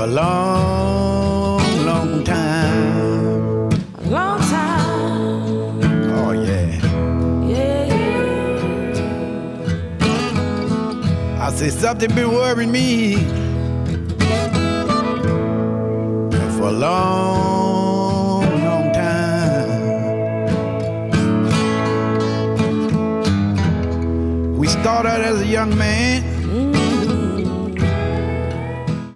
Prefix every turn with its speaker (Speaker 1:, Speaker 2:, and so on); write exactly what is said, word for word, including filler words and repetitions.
Speaker 1: for a long, long time.
Speaker 2: A long time.
Speaker 1: Oh, yeah.
Speaker 2: Yeah.
Speaker 1: I say something been worrying me for a long, long time. We started as a young man,